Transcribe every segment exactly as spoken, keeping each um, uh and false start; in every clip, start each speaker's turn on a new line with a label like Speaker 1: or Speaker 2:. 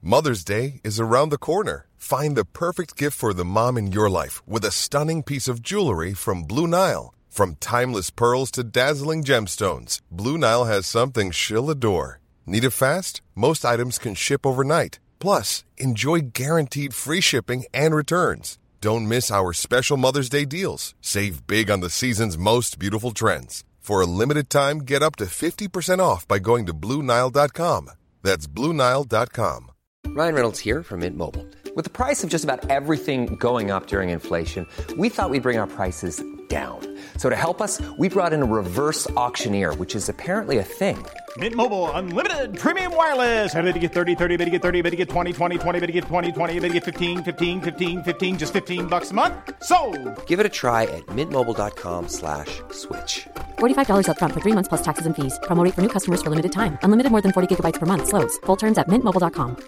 Speaker 1: Mother's Day is around the corner. Find the perfect gift for the mom in your life with a stunning piece of jewelry from Blue Nile. From timeless pearls to dazzling gemstones, Blue Nile has something she'll adore. Need it fast? Most items can ship overnight. Plus, enjoy guaranteed free shipping and returns. Don't miss our special Mother's Day deals. Save big on the season's most beautiful trends. For a limited time, get up to fifty percent off by going to Blue Nile dot com. That's Blue Nile dot com.
Speaker 2: Ryan Reynolds here from Mint Mobile. With the price of just about everything going up during inflation, we thought we'd bring our prices down. So to help us, we brought in a reverse auctioneer, which is apparently a thing.
Speaker 3: Mint Mobile Unlimited Premium Wireless. How to get thirty, thirty, how to get thirty, how to get twenty, twenty, twenty, how to get twenty, twenty, how to get fifteen, fifteen, fifteen, fifteen, just fifteen bucks a month? Sold!
Speaker 2: Give it a try at mintmobile.com slash switch.
Speaker 4: forty-five dollars up front for three months plus taxes and fees. Promo rate for new customers for limited time. Unlimited more than forty gigabytes per month. Slows full terms at mint mobile dot com.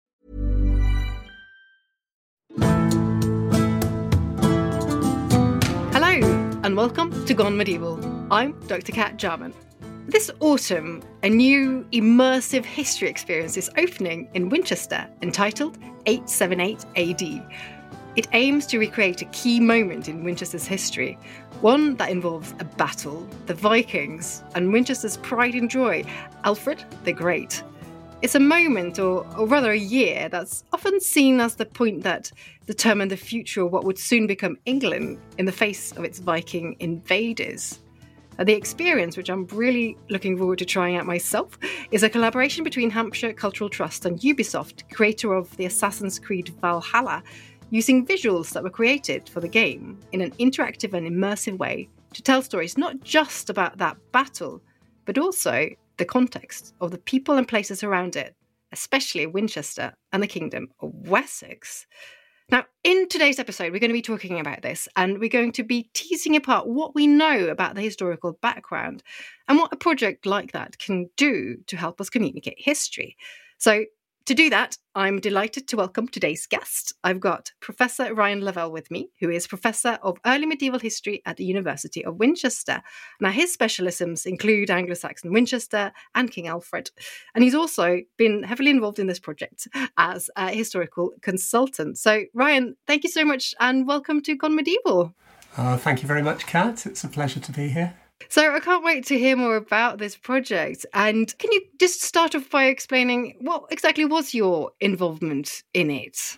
Speaker 5: Hello, and welcome to Gone Medieval. I'm Doctor Kat Jarman. This autumn, a new immersive history experience is opening in Winchester, entitled eight seventy-eight A D. It aims to recreate a key moment in Winchester's history, one that involves a battle, the Vikings, and Winchester's pride and joy, Alfred the Great. It's a moment, or, or rather a year, that's often seen as the point that determined the future of what would soon become England in the face of its Viking invaders. Uh, the experience, which I'm really looking forward to trying out myself, is a collaboration between Hampshire Cultural Trust and Ubisoft, creator of the Assassin's Creed Valhalla, using visuals that were created for the game in an interactive and immersive way to tell stories not just about that battle, but also the context of the people and places around it, especially Winchester and the Kingdom of Wessex. Now, in today's episode, we're going to be talking about this, and we're going to be teasing apart what we know about the historical background and what a project like that can do to help us communicate history. So, to do that, I'm delighted to welcome today's guest. I've got Professor Ryan Lavelle with me, who is Professor of Early Medieval History at the University of Winchester. Now, his specialisms include Anglo-Saxon Winchester and King Alfred. And he's also been heavily involved in this project as a historical consultant. So, Ryan, thank you so much and welcome to Gone Medieval.
Speaker 6: Uh, thank you very much, Kat. It's a pleasure to be here.
Speaker 5: So I can't wait to hear more about this project. And can you just start off by explaining what exactly was your involvement in it?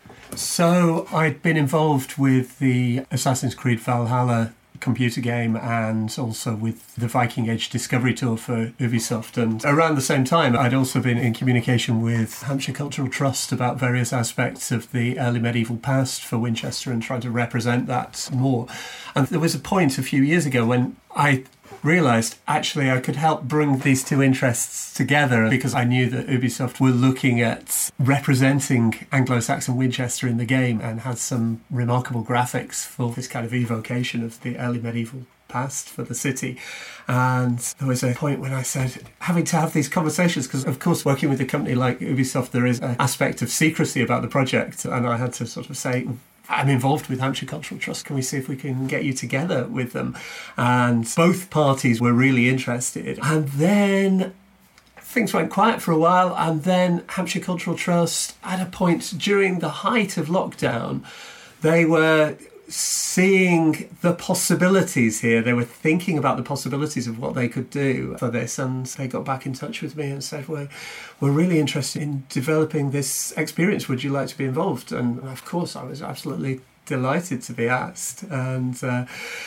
Speaker 6: So I'd been involved with the Assassin's Creed Valhalla computer game and also with the Viking Age Discovery Tour for Ubisoft. And around the same time, I'd also been in communication with Hampshire Cultural Trust about various aspects of the early medieval past for Winchester and trying to represent that more. And there was a point a few years ago when I realised actually I could help bring these two interests together because I knew that Ubisoft were looking at representing Anglo-Saxon Winchester in the game and had some remarkable graphics for this kind of evocation of the early medieval past for the city. And there was a point when I said, having to have these conversations, because of course working with a company like Ubisoft there is an aspect of secrecy about the project, and I had to sort of say, I'm involved with Hampshire Cultural Trust. Can we see if we can get you together with them? And both parties were really interested. And then things went quiet for a while. And then Hampshire Cultural Trust, at a point during the height of lockdown, they were seeing the possibilities here. They were thinking about the possibilities of what they could do for this, and they got back in touch with me and said, we're, we're really interested in developing this experience. Would you like to be involved? And of course, I was absolutely delighted to be asked. And uh,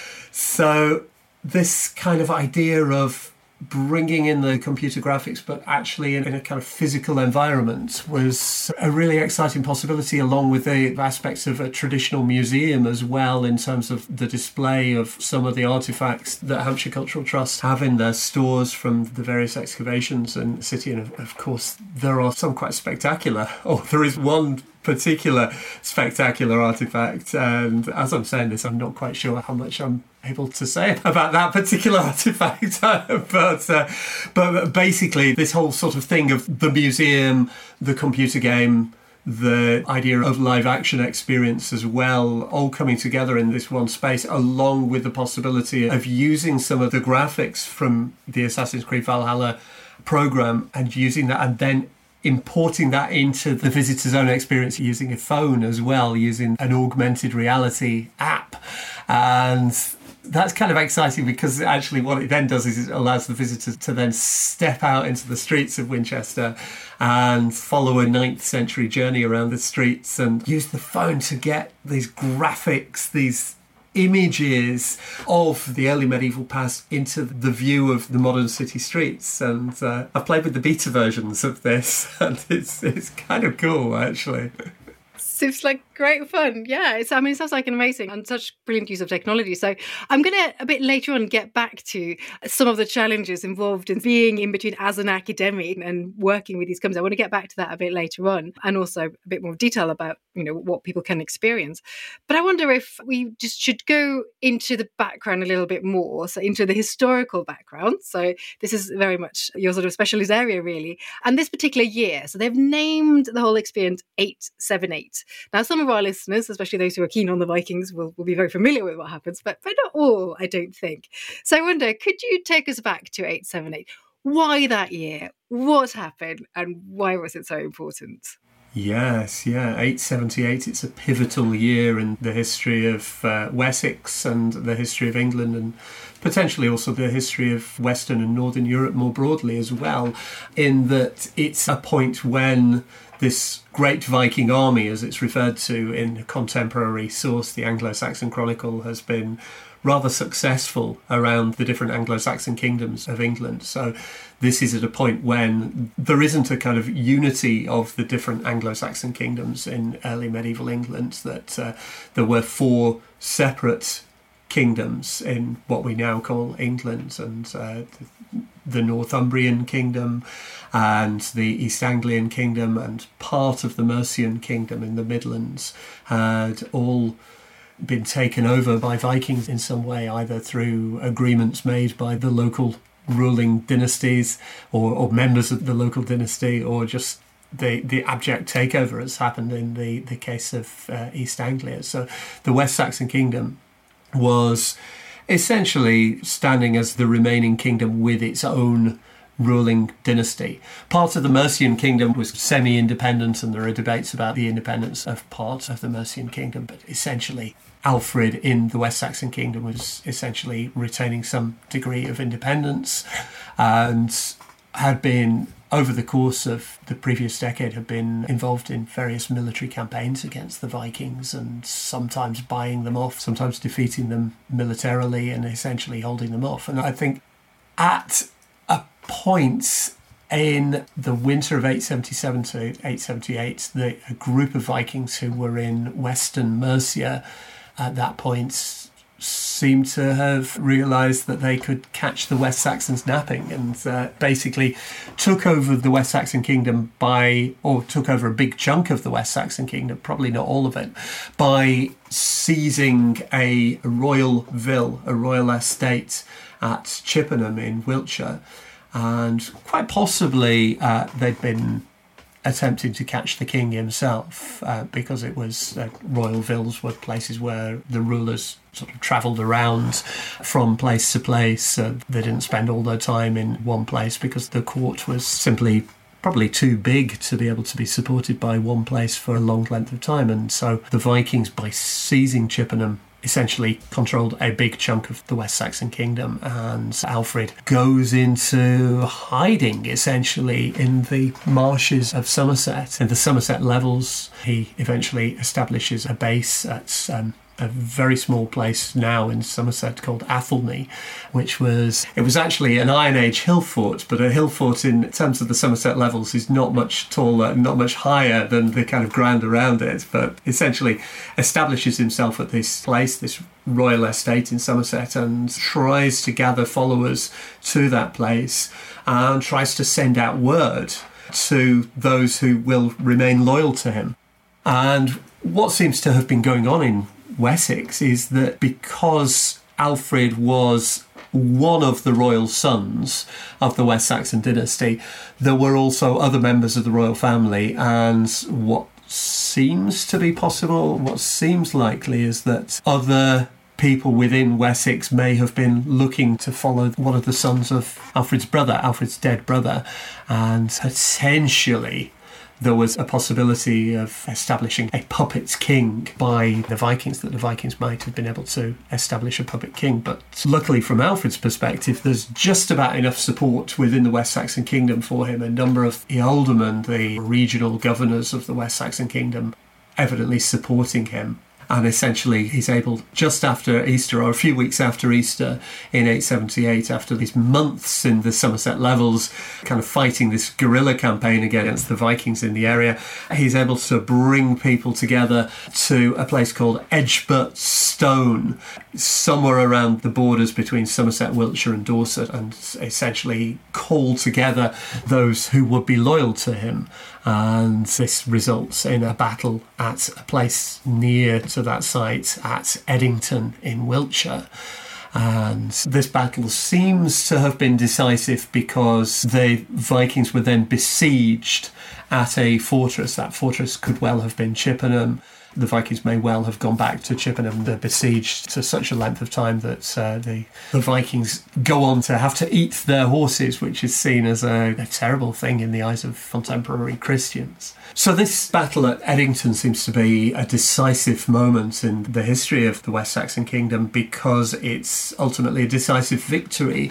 Speaker 6: so this kind of idea of bringing in the computer graphics, but actually in, in a kind of physical environment was a really exciting possibility, along with the aspects of a traditional museum as well, in terms of the display of some of the artefacts that Hampshire Cultural Trust have in their stores from the various excavations in the city. And of, of course, there are some quite spectacular, or there is one particular spectacular artefact, and as I'm saying this, I'm not quite sure how much I'm able to say about that particular artefact, but uh, but basically this whole sort of thing of the museum, the computer game, the idea of live action experience as well, all coming together in this one space, along with the possibility of using some of the graphics from the Assassin's Creed Valhalla program and using that, and then importing that into the visitor's own experience using a phone as well, using an augmented reality app. And that's kind of exciting because actually what it then does is it allows the visitors to then step out into the streets of Winchester and follow a ninth century journey around the streets and use the phone to get these graphics, these images of the early medieval past into the view of the modern city streets. And uh, I've played with the beta versions of this, and it's it's kind of cool, actually.
Speaker 5: Seems like great fun. Yeah, it's, I mean, it sounds like an amazing and such brilliant use of technology. So I'm going to, a bit later on, get back to some of the challenges involved in being in between as an academic and working with these companies. I want to get back to that a bit later on, and also a bit more detail about, you know, what people can experience. But I wonder if we just should go into the background a little bit more, so into the historical background. So this is very much your sort of specialist area, really. And this particular year, so they've named the whole experience eight seventy-eight. Now, some of our listeners, especially those who are keen on the Vikings, will, will be very familiar with what happens, but, but not all, I don't think. So I wonder, could you take us back to eight seventy-eight? Why that year? What happened? And why was it so important?
Speaker 6: Yes, yeah, eight seventy-eight, it's a pivotal year in the history of uh, Wessex and the history of England, and potentially also the history of Western and Northern Europe more broadly as well, in that it's a point when this great Viking army, as it's referred to in a contemporary source, the Anglo-Saxon Chronicle, has been rather successful around the different Anglo-Saxon kingdoms of England. So this is at a point when there isn't a kind of unity of the different Anglo-Saxon kingdoms in early medieval England, that uh, there were four separate kingdoms in what we now call England, and uh, the Northumbrian kingdom and the East Anglian kingdom and part of the Mercian kingdom in the Midlands had all been taken over by Vikings in some way, either through agreements made by the local ruling dynasties or, or members of the local dynasty, or just the, the abject takeover has happened in the, the case of uh, East Anglia. So the West Saxon kingdom was essentially standing as the remaining kingdom with its own ruling dynasty. Part of the Mercian kingdom was semi-independent, and there are debates about the independence of part of the Mercian kingdom, but essentially Alfred in the West Saxon kingdom was essentially retaining some degree of independence, and had been, over the course of the previous decade, had been involved in various military campaigns against the Vikings, and sometimes buying them off, sometimes defeating them militarily and essentially holding them off. And I think at a point in the winter of eight seventy-seven to eight seventy-eight, the, a group of Vikings who were in Western Mercia at that point seemed to have realised that they could catch the West Saxons napping, and uh, basically took over the West Saxon kingdom by, or took over a big chunk of the West Saxon kingdom, probably not all of it, by seizing a royal vill, a royal estate at Chippenham in Wiltshire. And quite possibly uh, they'd been attempting to catch the king himself, uh, because it was uh, royal villas were places where the rulers sort of travelled around from place to place. Uh, they didn't spend all their time in one place because the court was simply probably too big to be able to be supported by one place for a long length of time. And so the Vikings, by seizing Chippenham, essentially controlled a big chunk of the West Saxon kingdom, and Alfred goes into hiding essentially in the marshes of Somerset. In the Somerset Levels, he eventually establishes a base at um, a very small place now in Somerset called Athelney, which was, it was actually an Iron Age hill fort, but a hill fort in terms of the Somerset Levels is not much taller, not much higher than the kind of ground around it, but essentially establishes himself at this place, this royal estate in Somerset, and tries to gather followers to that place, and tries to send out word to those who will remain loyal to him. And what seems to have been going on in Wessex is that because Alfred was one of the royal sons of the West Saxon dynasty, there were also other members of the royal family, and what seems to be possible, what seems likely, is that other people within Wessex may have been looking to follow one of the sons of Alfred's brother, Alfred's dead brother, and potentially there was a possibility of establishing a puppet king by the Vikings, that the Vikings might have been able to establish a puppet king. But luckily, from Alfred's perspective, there's just about enough support within the West Saxon kingdom for him. A number of the aldermen, the regional governors of the West Saxon kingdom, evidently supporting him. And essentially, he's able, just after Easter, or a few weeks after Easter, in eight seventy-eight, after these months in the Somerset levels, kind of fighting this guerrilla campaign against the Vikings in the area, he's able to bring people together to a place called Edgebutt Stone, somewhere around the borders between Somerset, Wiltshire and Dorset, and essentially call together those who would be loyal to him. And this results in a battle at a place near to that site at Eddington in Wiltshire. And this battle seems to have been decisive because the Vikings were then besieged at a fortress. That fortress could well have been Chippenham. The Vikings may well have gone back to Chippenham. They're besieged to such a length of time that uh, the, the Vikings go on to have to eat their horses, which is seen as a, a terrible thing in the eyes of contemporary Christians. So this battle at Eddington seems to be a decisive moment in the history of the West Saxon kingdom because it's ultimately a decisive victory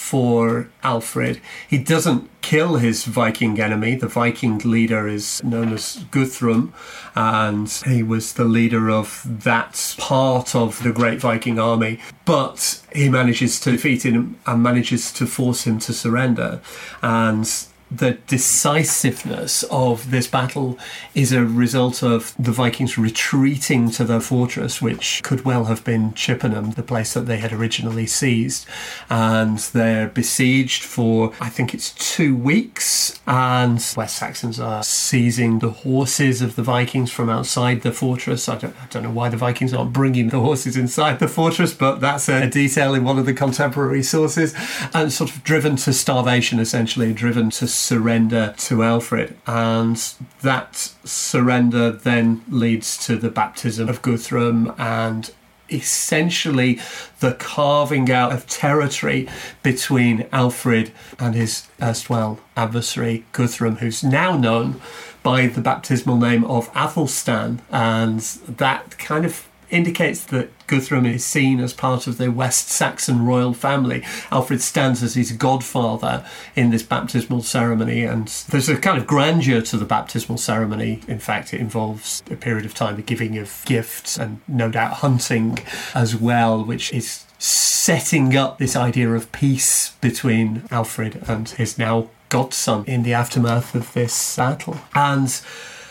Speaker 6: for Alfred. He doesn't kill his Viking enemy. The Viking leader is known as Guthrum, and he was the leader of that part of the Great Viking Army. But he manages to defeat him and manages to force him to surrender. And the decisiveness of this battle is a result of the Vikings retreating to their fortress, which could well have been Chippenham, the place that they had originally seized. And they're besieged for, I think it's two weeks, and West Saxons are seizing the horses of the Vikings from outside the fortress. I don't, I don't know why the Vikings aren't bringing the horses inside the fortress, but that's a detail in one of the contemporary sources. And sort of driven to starvation, essentially, driven to surrender to Alfred, and that surrender then leads to the baptism of Guthrum and essentially the carving out of territory between Alfred and his erstwhile adversary Guthrum, who's now known by the baptismal name of Athelstan, and that kind of indicates that Guthrum is seen as part of the West Saxon royal family. Alfred stands as his godfather in this baptismal ceremony, and there's a kind of grandeur to the baptismal ceremony. In fact, it involves a period of time, the giving of gifts, and no doubt hunting as well, which is setting up this idea of peace between Alfred and his now godson in the aftermath of this battle. And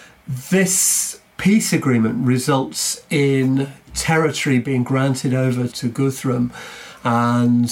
Speaker 6: this peace agreement results in territory being granted over to Guthrum, and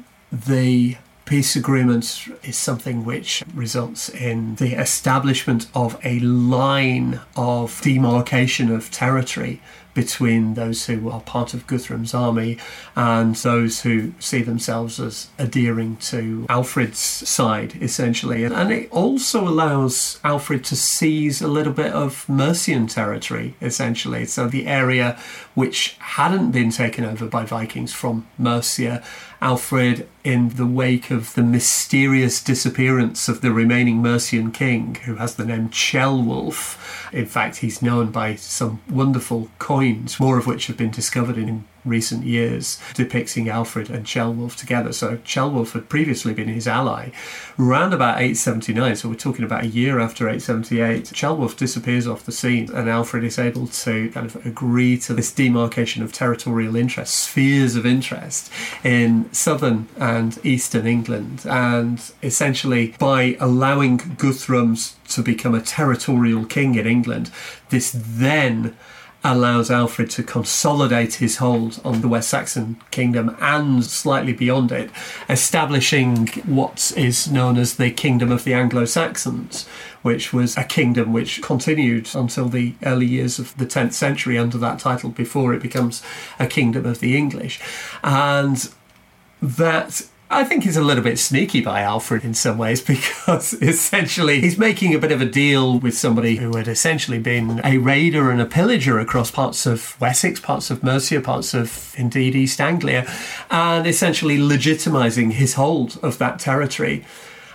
Speaker 6: the peace agreement is something which results in the establishment of a line of demarcation of territory between those who are part of Guthrum's army and those who see themselves as adhering to Alfred's side, essentially. And it also allows Alfred to seize a little bit of Mercian territory, essentially. So the area which hadn't been taken over by Vikings from Mercia, Alfred, in the wake of the mysterious disappearance of the remaining Mercian king, who has the name Ceolwulf. In fact, he's known by some wonderful coins, more of which have been discovered in recent years, depicting Alfred and Ceolwulf together. So Ceolwulf had previously been his ally. Round about eight seventy-nine, so we're talking about a year after eight seventy-eight, Ceolwulf disappears off the scene, and Alfred is able to kind of agree to this demarcation of territorial interest, spheres of interest in southern and eastern England. And essentially, by allowing Guthrum to become a territorial king in England, this then allows Alfred to consolidate his hold on the West Saxon kingdom and slightly beyond it, establishing what is known as the Kingdom of the Anglo-Saxons, which was a kingdom which continued until the early years of the tenth century under that title before it becomes a Kingdom of the English. And that, I think, is a little bit sneaky by Alfred in some ways, because essentially he's making a bit of a deal with somebody who had essentially been a raider and a pillager across parts of Wessex, parts of Mercia, parts of, indeed, East Anglia, and essentially legitimising his hold of that territory.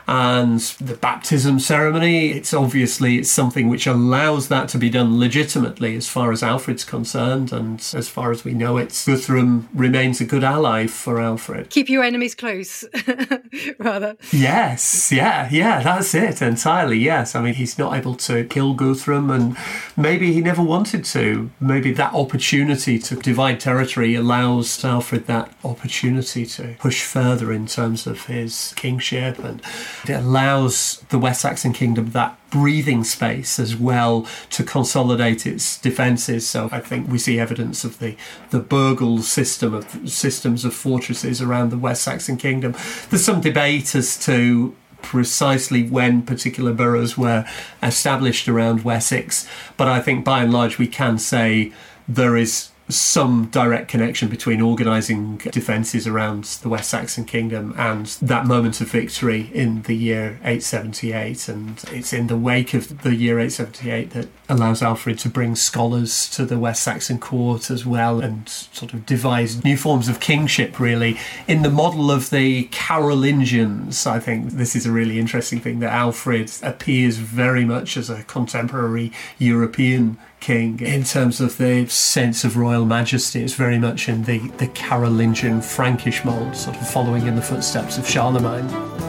Speaker 6: And the baptism ceremony, it's obviously it's something which allows that to be done legitimately as far as Alfred's concerned, and as far as we know it, Guthrum remains a good ally for Alfred.
Speaker 5: Keep your enemies close, rather.
Speaker 6: Yes, yeah, yeah, that's it, entirely, yes. I mean, he's not able to kill Guthrum, and maybe he never wanted to. Maybe that opportunity to divide territory allows Alfred that opportunity to push further in terms of his kingship, and it allows the West Saxon kingdom that breathing space as well to consolidate its defences. So I think we see evidence of the, the Burgle system of systems of fortresses around the West Saxon kingdom. There's some debate as to precisely when particular boroughs were established around Wessex, but I think by and large we can say there is some direct connection between organising defences around the West Saxon kingdom and that moment of victory in the year eight seventy-eight. And it's in the wake of the year eight seventy-eight that allows Alfred to bring scholars to the West Saxon court as well, and sort of devise new forms of kingship, really, in the model of the Carolingians. I think this is a really interesting thing, that Alfred appears very much as a contemporary European king in terms of the sense of royal majesty. It's very much in the, the Carolingian Frankish mould, sort of following in the footsteps of Charlemagne.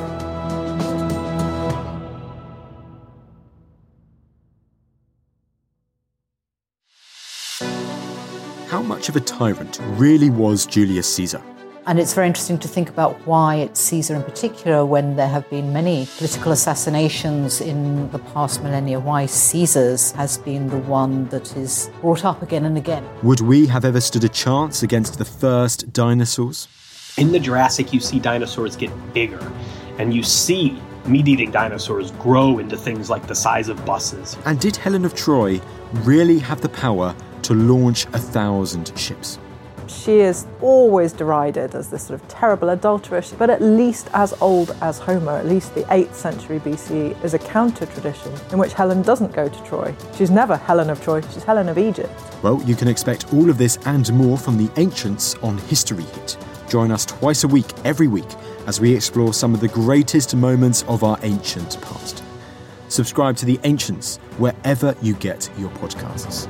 Speaker 7: How much of a tyrant really was Julius Caesar?
Speaker 8: And it's very interesting to think about why it's Caesar in particular, when there have been many political assassinations in the past millennia, why Caesar's has been the one that is brought up again and again.
Speaker 7: Would we have ever stood a chance against the first dinosaurs?
Speaker 9: In the Jurassic, you see dinosaurs get bigger, and you see meat-eating dinosaurs grow into things like the size of buses.
Speaker 7: And did Helen of Troy really have the power to launch a thousand ships?
Speaker 10: She is always derided as this sort of terrible adulteress, but at least as old as Homer, at least the eighth century B C E, is a counter-tradition in which Helen doesn't go to Troy. She's never Helen of Troy, she's Helen of Egypt.
Speaker 7: Well, you can expect all of this and more from the Ancients on History Hit. Join us twice a week, every week, as we explore some of the greatest moments of our ancient past. Subscribe to The Ancients wherever you get your podcasts.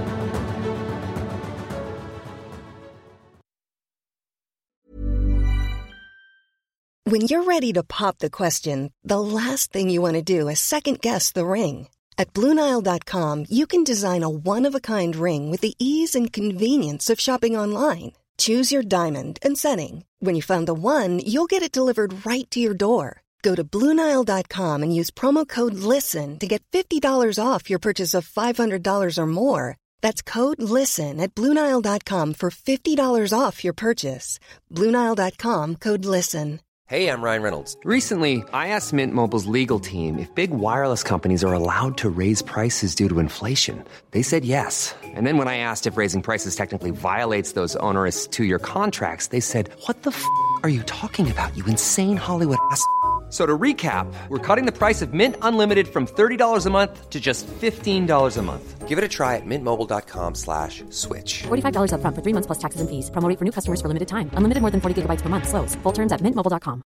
Speaker 11: When you're ready to pop the question, the last thing you want to do is second-guess the ring. At Blue Nile dot com, you can design a one-of-a-kind ring with the ease and convenience of shopping online. Choose your diamond and setting. When you find the one, you'll get it delivered right to your door. Go to Blue Nile dot com and use promo code LISTEN to get fifty dollars off your purchase of five hundred dollars or more. That's code LISTEN at Blue Nile dot com for fifty dollars off your purchase. Blue Nile dot com, code LISTEN.
Speaker 2: Hey, I'm Ryan Reynolds. Recently, I asked Mint Mobile's legal team if big wireless companies are allowed to raise prices due to inflation. They said yes. And then when I asked if raising prices technically violates those onerous two-year contracts, they said, "What the f*** are you talking about, you insane Hollywood ass f- So to recap, we're cutting the price of Mint Unlimited from thirty dollars a month to just fifteen dollars a month. Give it a try at mintmobile.com slash switch.
Speaker 4: forty-five dollars up front for three months plus taxes and fees. Promo rate for new customers for limited time. Unlimited more than forty gigabytes per month. Slows full terms at mint mobile dot com.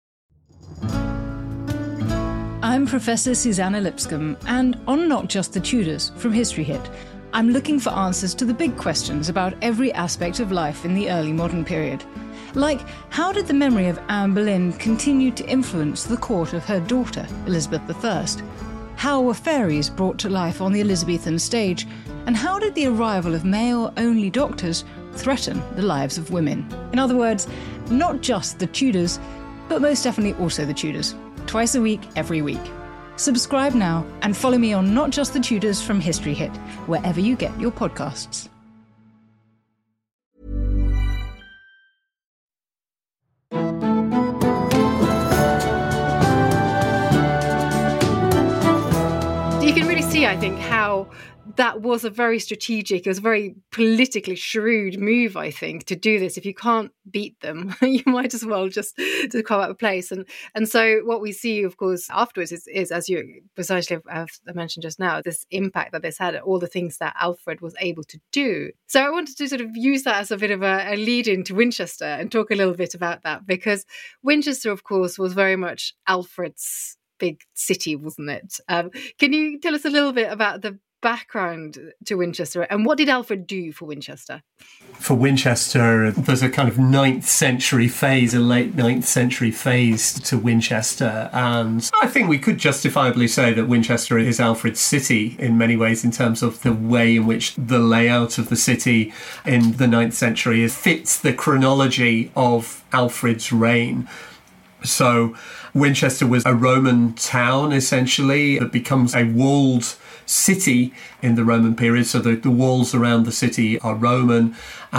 Speaker 12: I'm Professor Susanna Lipscomb, and on Not Just the Tudors from History Hit, I'm looking for answers to the big questions about every aspect of life in the early modern period. Like, how did the memory of Anne Boleyn continue to influence the court of her daughter, Elizabeth the First? How were fairies brought to life on the Elizabethan stage? And how did the arrival of male-only doctors threaten the lives of women? In other words, not just the Tudors, but most definitely also the Tudors. Twice a week, every week. Subscribe now and follow me on Not Just the Tudors from History Hit, wherever you get your podcasts.
Speaker 5: You can really see, I think, how that was a very strategic, it was a very politically shrewd move, I think, to do this. If you can't beat them, you might as well just to come out of place. And and so what we see, of course, afterwards is, is as you precisely have mentioned just now, this impact that this had, all the things that Alfred was able to do. So I wanted to sort of use that as a bit of a, a lead into Winchester and talk a little bit about that, because Winchester, of course, was very much Alfred's big city, wasn't it? Um, can you tell us a little bit about the background to Winchester and what did Alfred do for Winchester?
Speaker 6: For Winchester, there's a kind of ninth century phase, a late ninth century phase to Winchester, and I think we could justifiably say that Winchester is Alfred's city in many ways, in terms of the way in which the layout of the city in the ninth century fits the chronology of Alfred's reign. So Winchester was a Roman town, essentially, that becomes a walled city in the Roman period. So the, the walls around the city are Roman,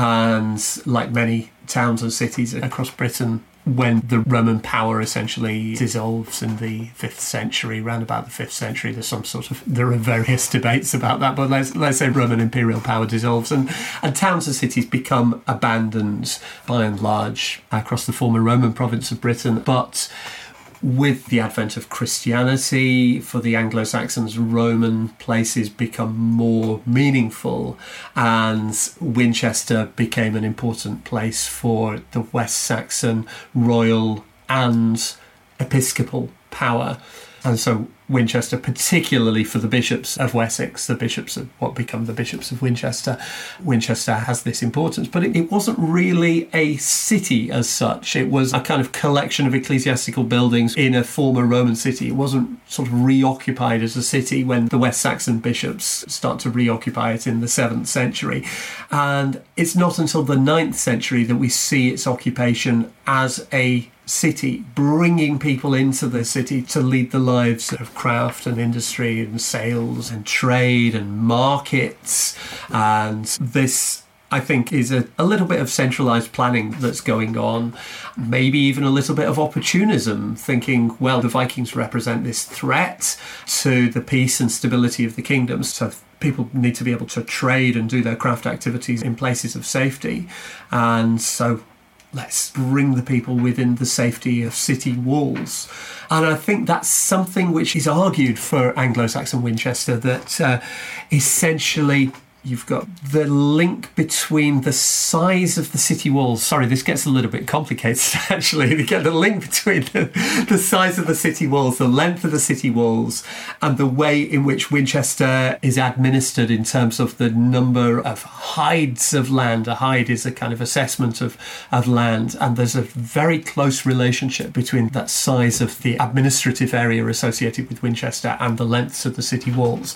Speaker 6: and like many towns and cities across Britain, when the Roman power essentially dissolves in the fifth century, around about the fifth century, there's some sort of, there are various debates about that, but let's let's say Roman imperial power dissolves, and, and towns and cities become abandoned by and large across the former Roman province of Britain. But with the advent of Christianity, for the Anglo-Saxons, Roman places become more meaningful, and Winchester became an important place for the West Saxon royal and episcopal power. And so Winchester, particularly for the bishops of Wessex, the bishops of what become the bishops of Winchester, Winchester has this importance. But it, it wasn't really a city as such. It was a kind of collection of ecclesiastical buildings in a former Roman city. It wasn't sort of reoccupied as a city when the West Saxon bishops start to reoccupy it in the seventh century. And it's not until the ninth century that we see its occupation as a city, bringing people into the city to lead the lives of craft and industry and sales and trade and markets. And this, I think, is a, a little bit of centralised planning that's going on, maybe even a little bit of opportunism, thinking, well, the Vikings represent this threat to the peace and stability of the kingdom, so people need to be able to trade and do their craft activities in places of safety. And so let's bring the people within the safety of city walls. And I think that's something which is argued for Anglo-Saxon Winchester, that uh, essentially you've got the link between the size of the city walls. Sorry, this gets a little bit complicated, actually. You get the link between the, the size of the city walls, the length of the city walls, and the way in which Winchester is administered in terms of the number of hides of land. A hide is a kind of assessment of, of land, and there's a very close relationship between that size of the administrative area associated with Winchester and the lengths of the city walls.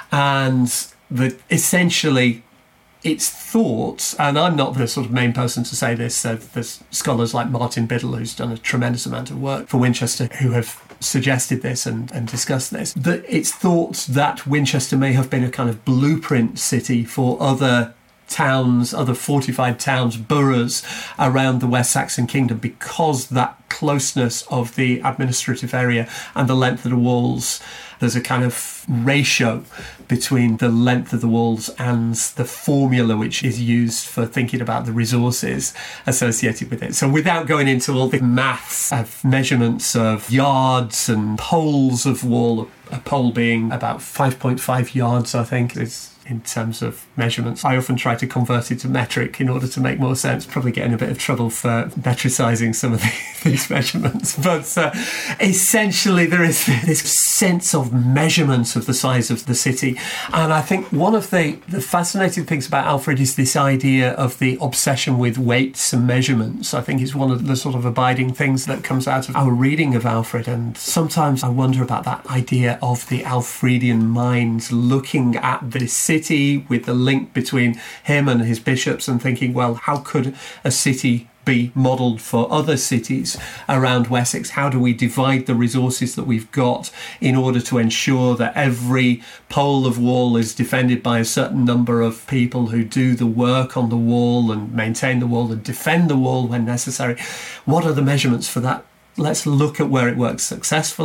Speaker 6: And that essentially it's thought, and I'm not the sort of main person to say this, so there's scholars like Martin Biddle, who's done a tremendous amount of work for Winchester, who have suggested this and, and discussed this, that it's thought that Winchester may have been a kind of blueprint city for other towns, other fortified towns, boroughs around the West Saxon kingdom, because that closeness of the administrative area and the length of the walls, there's a kind of ratio between the length of the walls and the formula which is used for thinking about the resources associated with it. So without going into all the maths of measurements of yards and poles of wall, a pole being about five point five yards, I think, is in terms of measurements. I often try to convert it to metric in order to make more sense, probably getting a bit of trouble for metricising some of the, these measurements. But uh, essentially there is this sense of measurement of the size of the city. And I think one of the, the fascinating things about Alfred is this idea of the obsession with weights and measurements. I think is one of the sort of abiding things that comes out of our reading of Alfred. And sometimes I wonder about that idea of the Alfredian mind looking at this city with the link between him and his bishops and thinking, well, how could a city be modelled for other cities around Wessex? How do we divide the resources that we've got in order to ensure that every pole of wall is defended by a certain number of people who do the work on the wall and maintain the wall and defend the wall when necessary? What are the measurements for that? Let's look at where it works successfully.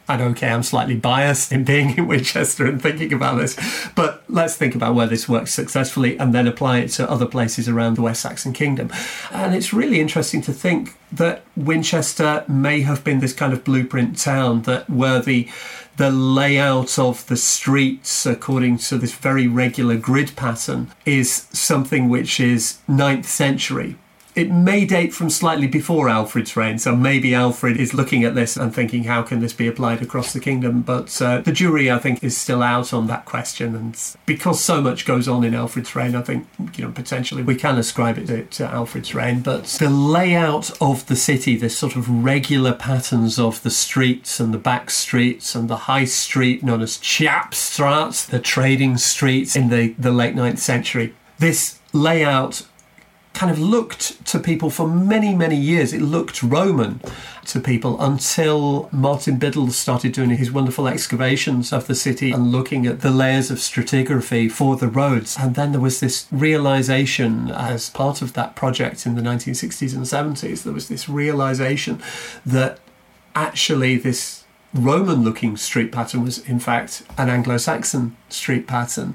Speaker 6: And okay, I'm slightly biased in being in Winchester and thinking about this, but let's think about where this works successfully and then apply it to other places around the West Saxon Kingdom. And it's really interesting to think that Winchester may have been this kind of blueprint town that where the the layout of the streets according to this very regular grid pattern is something which is ninth century. It may date from slightly before Alfred's reign, so maybe Alfred is looking at this and thinking, how can this be applied across the kingdom? But uh, the jury, I think, is still out on that question. And because so much goes on in Alfred's reign, I think, you know, potentially we can ascribe it to, to Alfred's reign. But the layout of the city, this sort of regular patterns of the streets and the back streets and the high street known as Chapstraat, the trading streets in the, the late ninth century, this layout kind of looked to people for many, many years. It looked Roman to people until Martin Biddle started doing his wonderful excavations of the city and looking at the layers of stratigraphy for the roads. And then there was this realisation as part of that project in the nineteen sixties and seventies, there was this realisation that actually this Roman-looking street pattern was in fact an Anglo-Saxon street pattern.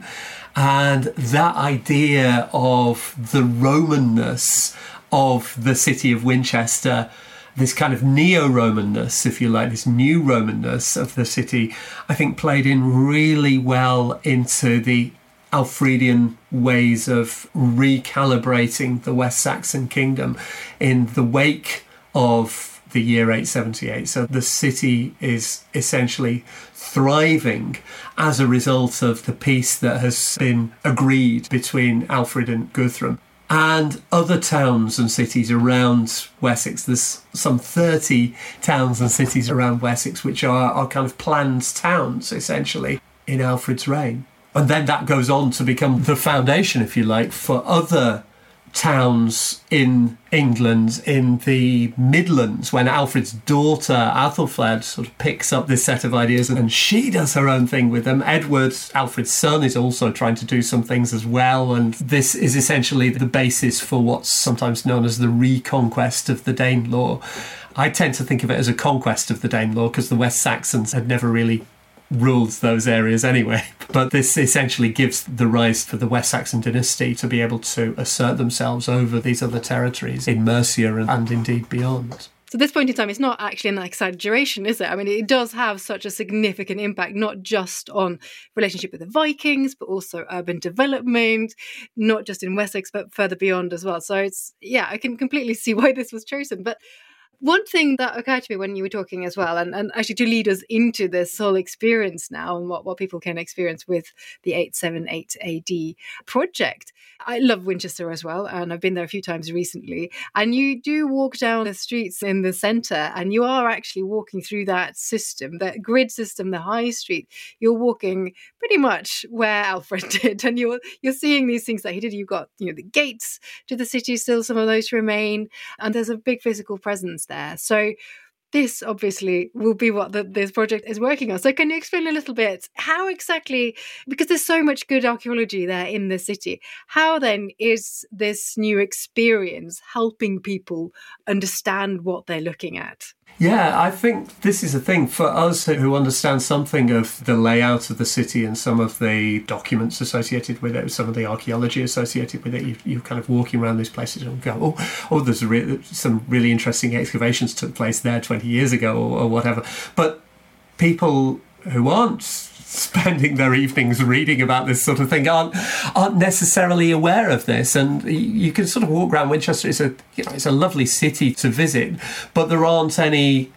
Speaker 6: And that idea of the Romanness of the city of Winchester, this kind of neo-Romanness, if you like, this new Romanness of the city, I think played in really well into the Alfredian ways of recalibrating the West Saxon kingdom in the wake of the year eight seventy-eight. So the city is essentially thriving as a result of the peace that has been agreed between Alfred and Guthrum. And other towns and cities around Wessex, there's some thirty towns and cities around Wessex which are, are kind of planned towns, essentially, in Alfred's reign. And then that goes on to become the foundation, if you like, for other towns in England, in the Midlands, when Alfred's daughter Athelflaed sort of picks up this set of ideas and she does her own thing with them. Edward, Alfred's son, is also trying to do some things as well, and this is essentially the basis for what's sometimes known as the reconquest of the Danelaw. I tend to think of it as a conquest of the Danelaw because the West Saxons had never really ruled those areas anyway. But this essentially gives the rise for the West Saxon dynasty to be able to assert themselves over these other territories in Mercia and, and indeed beyond.
Speaker 5: So at this point in time, it's not actually an exaggeration, is it? I mean, it does have such a significant impact, not just on relationship with the Vikings, but also urban development, not just in Wessex, but further beyond as well. So it's, yeah, I can completely see why this was chosen. But one thing that occurred to me when you were talking as well, and, and actually to lead us into this whole experience now and what, what people can experience with the eight seventy-eight A D project. I love Winchester as well, and I've been there a few times recently. And you do walk down the streets in the centre, and you are actually walking through that system, that grid system, the high street. You're walking pretty much where Alfred did, and you're you're seeing these things that he did. You've got, you know, the gates to the city, still some of those remain, and there's a big physical presence there. So this obviously will be what the, this project is working on. So can you explain a little bit how exactly, because there's so much good archaeology there in the city, how then is this new experience helping people understand what they're looking at?
Speaker 6: Yeah, I think this is a thing for us who understand something of the layout of the city and some of the documents associated with it, some of the archaeology associated with it. You, you're kind of walking around these places and go, oh, oh there's a re- some really interesting excavations took place there twenty years ago or, or whatever. But people who aren't spending their evenings reading about this sort of thing aren't aren't necessarily aware of this, and you can sort of walk around Winchester. It's a you know it's a lovely city to visit, but there aren't any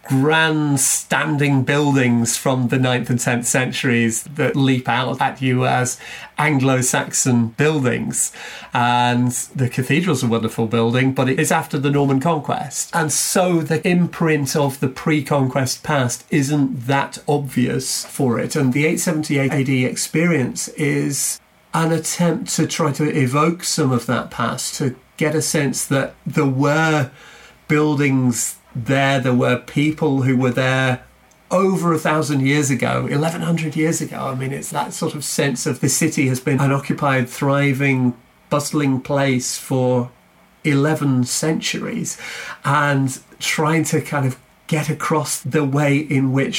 Speaker 6: grand standing buildings from the ninth and tenth centuries that leap out at you as Anglo-Saxon buildings. And the cathedral's a wonderful building, but it is after the Norman conquest. And so the imprint of the pre-conquest past isn't that obvious for it. And the eight seventy-eight A D experience is an attempt to try to evoke some of that past, to get a sense that there were buildings there, there were people who were there over a thousand years ago, eleven hundred years ago. I mean, it's that sort of sense of the city has been an occupied, thriving, bustling place for eleven centuries, and trying to kind of get across the way in which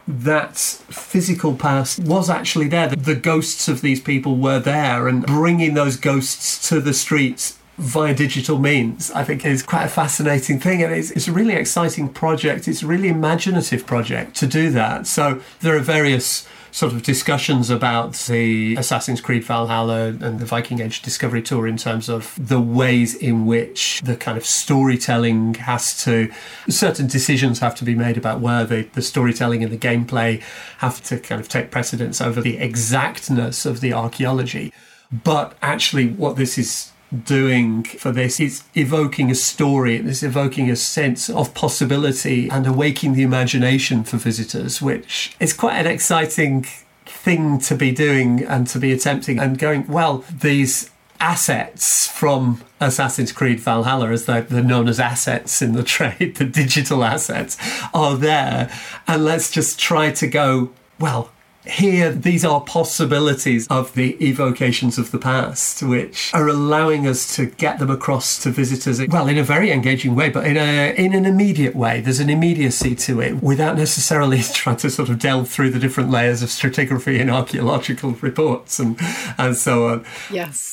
Speaker 6: that physical past was actually there. The ghosts of these people were there, and bringing those ghosts to the streets via digital means, I think, is quite a fascinating thing. And it's, it's a really exciting project. It's a really imaginative project to do that. So there are various sort of discussions about the Assassin's Creed Valhalla and the Viking Age Discovery Tour in terms of the ways in which the kind of storytelling has to, certain decisions have to be made about where the, the storytelling and the gameplay have to kind of take precedence over the exactness of the archaeology. But actually what this is doing for this is evoking a story, it's evoking a sense of possibility and awaking the imagination for visitors, which is quite an exciting thing to be doing and to be attempting and going, well, these assets from Assassin's Creed Valhalla, as they're, they're known as assets in the trade, the digital assets are there, and let's just try to go, well, here, these are possibilities of the evocations of the past, which are allowing us to get them across to visitors, well, in a very engaging way, but in a in an immediate way. There's an immediacy to it without necessarily trying to sort of delve through the different layers of stratigraphy and archaeological reports and, and so on.
Speaker 5: Yes.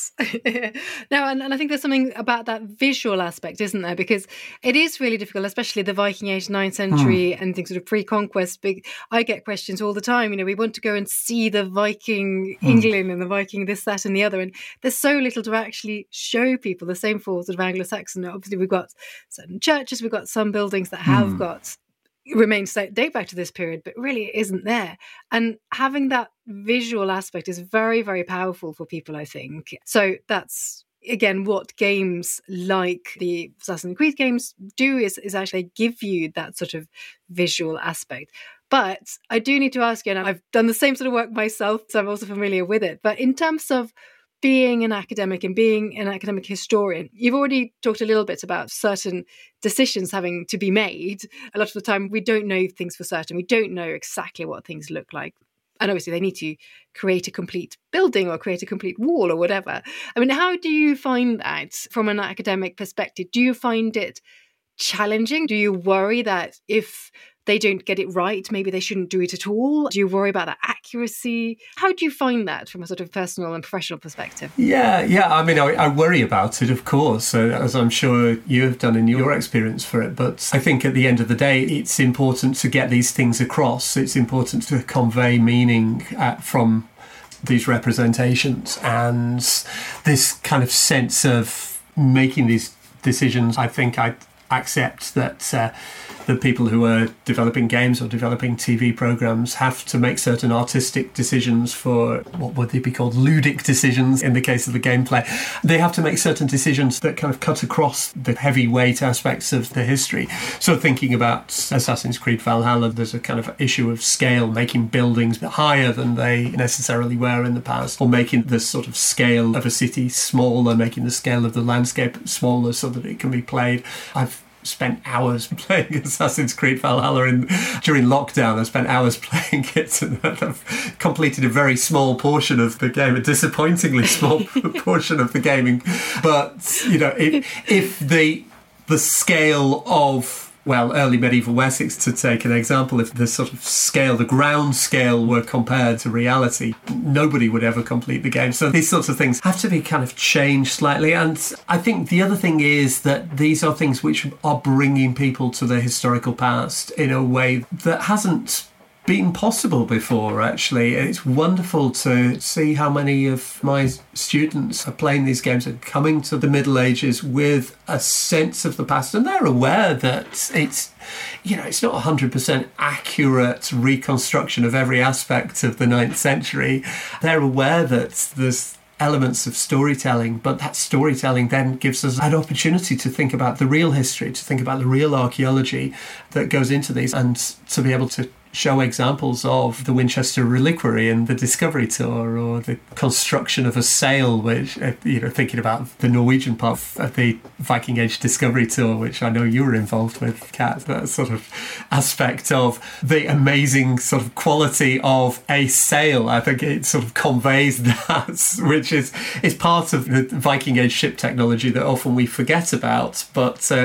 Speaker 5: No, and, and I think there's something about that visual aspect, isn't there? Because it is really difficult, especially the Viking Age, ninth century mm. and things sort of pre-conquest. Big, I get questions all the time. You know, we want to go and see the Viking mm. England and the Viking this, that and the other. And there's so little to actually show people. The same for sort of Anglo-Saxon. Obviously, we've got certain churches, we've got some buildings that have mm. got remains date back to this period, but really it isn't there. And having that visual aspect is very, very powerful for people, I think. So that's, again, what games like the Assassin's Creed games do is, is actually give you that sort of visual aspect. But I do need to ask you, and I've done the same sort of work myself, so I'm also familiar with it, but in terms of being an academic and being an academic historian, you've already talked a little bit about certain decisions having to be made. A lot of the time, we don't know things for certain. We don't know exactly what things look like. And obviously, they need to create a complete building or create a complete wall or whatever. I mean, how do you find that from an academic perspective? Do you find it challenging? Do you worry that if they don't get it right, maybe they shouldn't do it at all? Do you worry about that accuracy? How do you find that from a sort of personal and professional perspective?
Speaker 6: Yeah, yeah. I mean, I, I worry about it, of course, uh, as I'm sure you have done in your experience for it. But I think at the end of the day, it's important to get these things across. It's important to convey meaning uh, from these representations. And this kind of sense of making these decisions, I think I accept that uh, the people who are developing games or developing T V programs have to make certain artistic decisions for what would they be called, ludic decisions in the case of the gameplay. They have to make certain decisions that kind of cut across the heavyweight aspects of the history. So thinking about Assassin's Creed Valhalla, there's a kind of issue of scale, making buildings higher than they necessarily were in the past, or making the sort of scale of a city smaller, making the scale of the landscape smaller so that it can be played. I've spent hours playing Assassin's Creed Valhalla in, during lockdown. I spent hours playing it and I've completed a very small portion of the game, a disappointingly small portion of the gaming. But, you know, if, if the the scale of, well, early medieval Wessex, to take an example, if the sort of scale, the ground scale were compared to reality, nobody would ever complete the game. So these sorts of things have to be kind of changed slightly. And I think the other thing is that these are things which are bringing people to the historical past in a way that hasn't been possible before, actually. It's wonderful to see how many of my students are playing these games and coming to the Middle Ages with a sense of the past, and they're aware that it's, you know, it's not one hundred percent accurate reconstruction of every aspect of the ninth century. They're aware that there's elements of storytelling, but that storytelling then gives us an opportunity to think about the real history, to think about the real archaeology that goes into these, and to be able to show examples of the Winchester Reliquary and the Discovery Tour, or the construction of a sail, which, you know, thinking about the Norwegian part of the Viking Age Discovery Tour, which I know you were involved with, Kat, that sort of aspect of the amazing sort of quality of a sail. I think it sort of conveys that, which is, is part of the Viking Age ship technology that often we forget about, but uh, it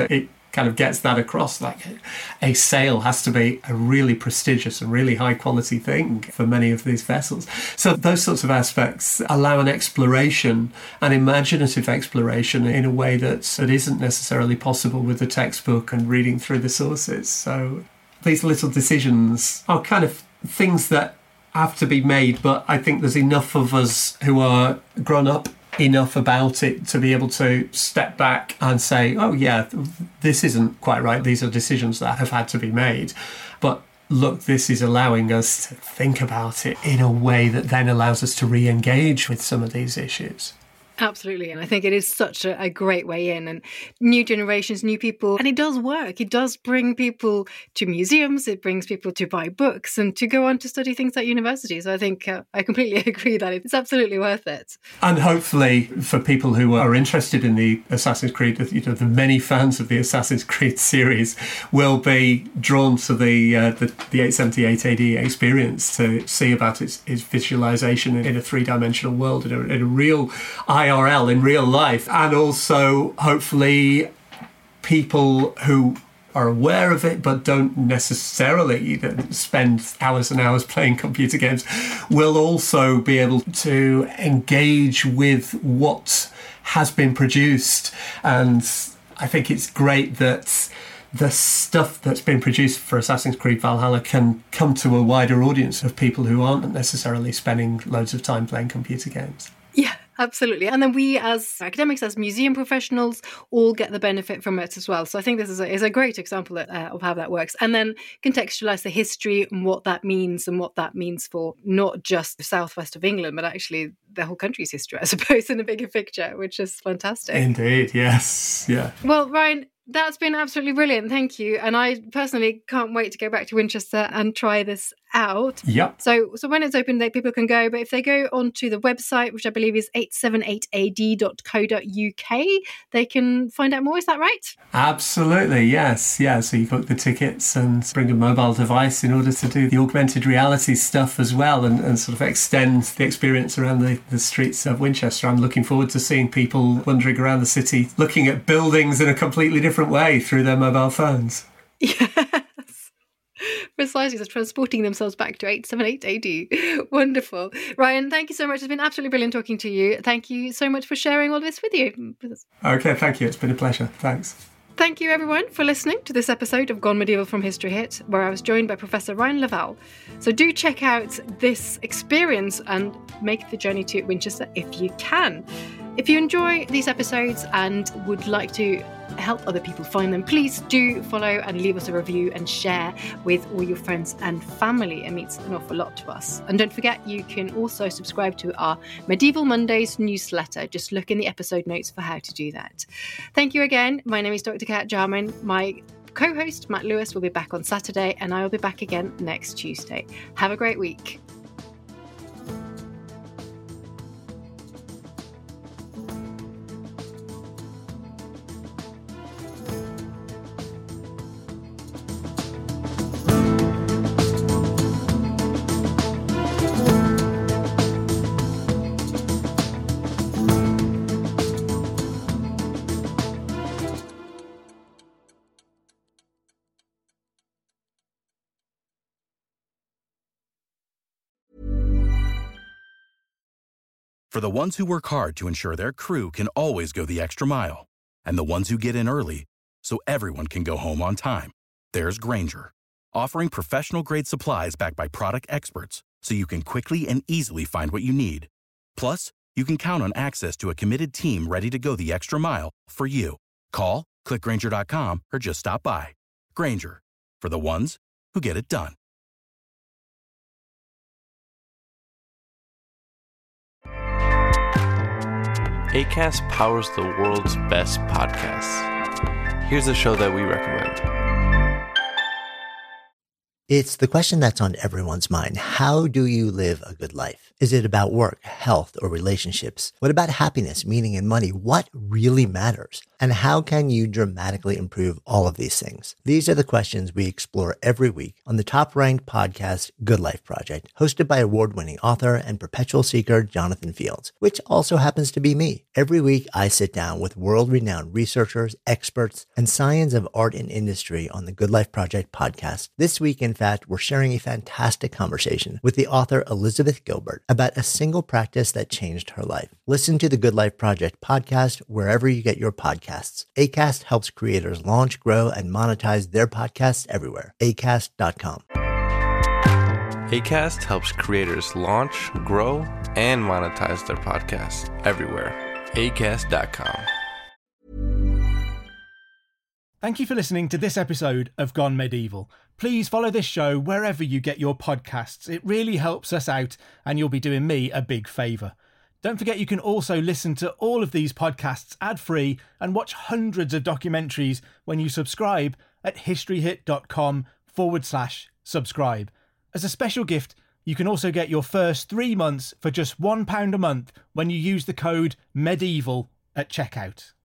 Speaker 6: kind of gets that across. Like a sail has to be a really prestigious and really high quality thing for many of these vessels. So those sorts of aspects allow an exploration, an imaginative exploration in a way that, that isn't necessarily possible with the textbook and reading through the sources. So these little decisions are kind of things that have to be made, but I think there's enough of us who are grown up enough about it to be able to step back and say, oh yeah, this isn't quite right. These are decisions that have had to be made. But look, this is allowing us to think about it in a way that then allows us to re-engage with some of these issues.
Speaker 5: Absolutely. And I think it is such a, a great way in, and new generations, new people. And it does work. It does bring people to museums. It brings people to buy books and to go on to study things at university. So I think uh, I completely agree that it's absolutely worth it.
Speaker 6: And hopefully for people who are interested in the Assassin's Creed, you know, the many fans of the Assassin's Creed series will be drawn to the uh, the, the eight seventy-eight A D experience to see about its, its visualization in a three-dimensional world, in a, in a real I R L, in real life, and also hopefully people who are aware of it but don't necessarily spend hours and hours playing computer games will also be able to engage with what has been produced. And I think it's great that the stuff that's been produced for Assassin's Creed Valhalla can come to a wider audience of people who aren't necessarily spending loads of time playing computer games.
Speaker 5: Yeah. Absolutely. And then we as academics, as museum professionals, all get the benefit from it as well. So I think this is a, is a great example of, uh, of how that works. And then contextualise the history and what that means and what that means for not just the southwest of England, but actually the whole country's history, I suppose, in a bigger picture, which is fantastic.
Speaker 6: Indeed. Yes. Yeah.
Speaker 5: Well, Ryan, that's been absolutely brilliant. Thank you. And I personally can't wait to go back to Winchester and try this out.
Speaker 6: Yep.
Speaker 5: So so when it's open, they, people can go. But if they go onto the website, which I believe is eight seventy-eight A D dot co dot U K, they can find out more. Is that right?
Speaker 6: Absolutely. Yes. Yeah. So you book the tickets and bring a mobile device in order to do the augmented reality stuff as well, and, and sort of extend the experience around the, the streets of Winchester. I'm looking forward to seeing people wandering around the city, looking at buildings in a completely different way through their mobile phones.
Speaker 5: Yes. Precisely, so transporting themselves back to eight seventy-eight A D. Wonderful. Ryan, thank you so much. It's been absolutely brilliant talking to you. Thank you so much for sharing all this with you.
Speaker 6: Okay, thank you. It's been a pleasure. Thanks.
Speaker 5: Thank you, everyone, for listening to this episode of Gone Medieval from History Hit, where I was joined by Professor Ryan Lavelle. So do check out this experience and make the journey to Winchester if you can. If you enjoy these episodes and would like to help other people find them, please do follow and leave us a review and share with all your friends and family. It means an awful lot to us. And don't forget, you can also subscribe to our Medieval Mondays newsletter. Just look in the episode notes for how to do that. Thank you again. My name is Doctor Kat Jarman. My co-host, Matt Lewis, will be back on Saturday, and I will be back again next Tuesday. Have a great week.
Speaker 13: For the ones who work hard to ensure their crew can always go the extra mile, and the ones who get in early so everyone can go home on time, there's Grainger, offering professional-grade supplies backed by product experts so you can quickly and easily find what you need. Plus, you can count on access to a committed team ready to go the extra mile for you. Call, click Grainger dot com, or just stop by. Grainger, for the ones who get it done.
Speaker 14: Acast powers the world's best podcasts. Here's a show that we recommend.
Speaker 15: It's the question that's on everyone's mind. How do you live a good life? Is it about work, health, or relationships? What about happiness, meaning, and money? What really matters? And how can you dramatically improve all of these things? These are the questions we explore every week on the top-ranked podcast, Good Life Project, hosted by award-winning author and perpetual seeker Jonathan Fields, which also happens to be me. Every week, I sit down with world-renowned researchers, experts, and science of art and industry on the Good Life Project podcast. This week, in fact, we're sharing a fantastic conversation with the author Elizabeth Gilbert about a single practice that changed her life. Listen to the Good Life Project podcast wherever you get your podcasts. Acast helps creators launch, grow, and monetize their podcasts everywhere. acast dot com.
Speaker 14: Acast helps creators launch, grow, and monetize their podcasts everywhere. acast dot com.
Speaker 16: Thank you for listening to this episode of Gone Medieval. Please follow this show wherever you get your podcasts. It really helps us out and you'll be doing me a big favour. Don't forget you can also listen to all of these podcasts ad-free and watch hundreds of documentaries when you subscribe at historyhit.com forward slash subscribe. As a special gift, you can also get your first three months for just one pound a month when you use the code MEDIEVAL at checkout.